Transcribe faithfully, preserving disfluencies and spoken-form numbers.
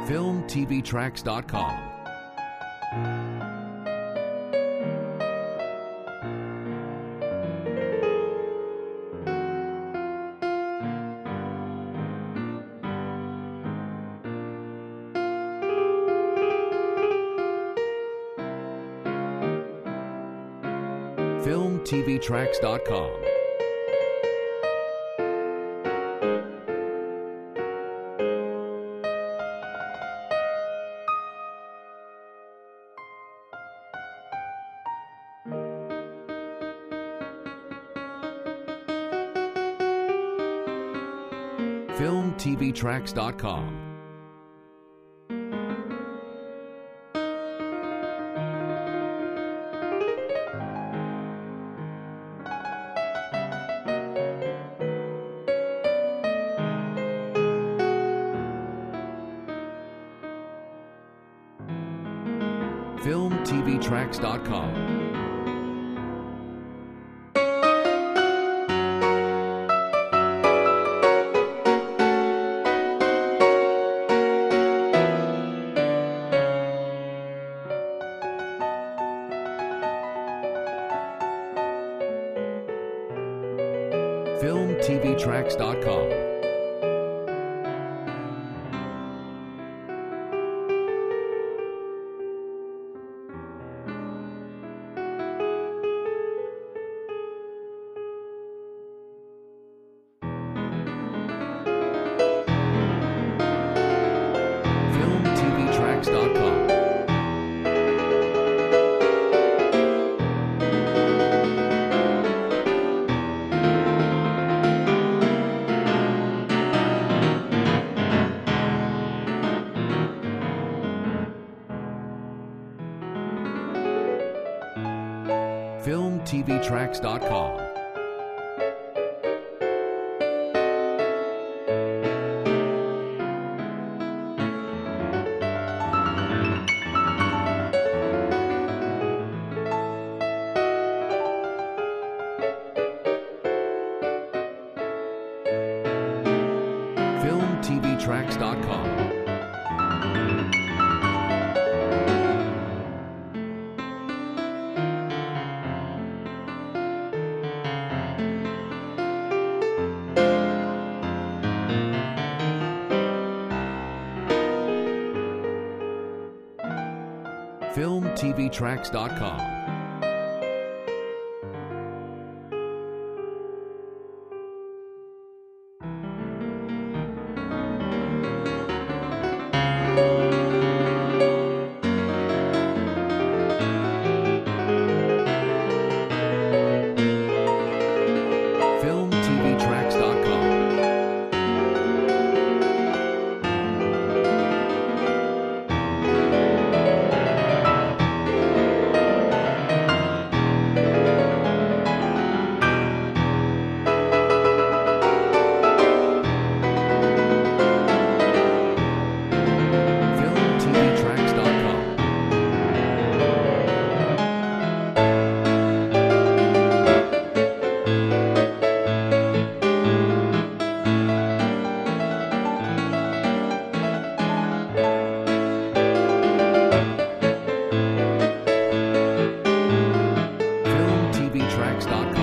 film t v tracks dot com. film t v tracks dot com. film t v tracks dot com. film t v tracks dot com. film t v tracks dot com. film t v tracks dot com. film t v tracks dot com. film t v tracks dot com. film t v tracks dot com. film t v tracks dot com. film t v tracks dot com.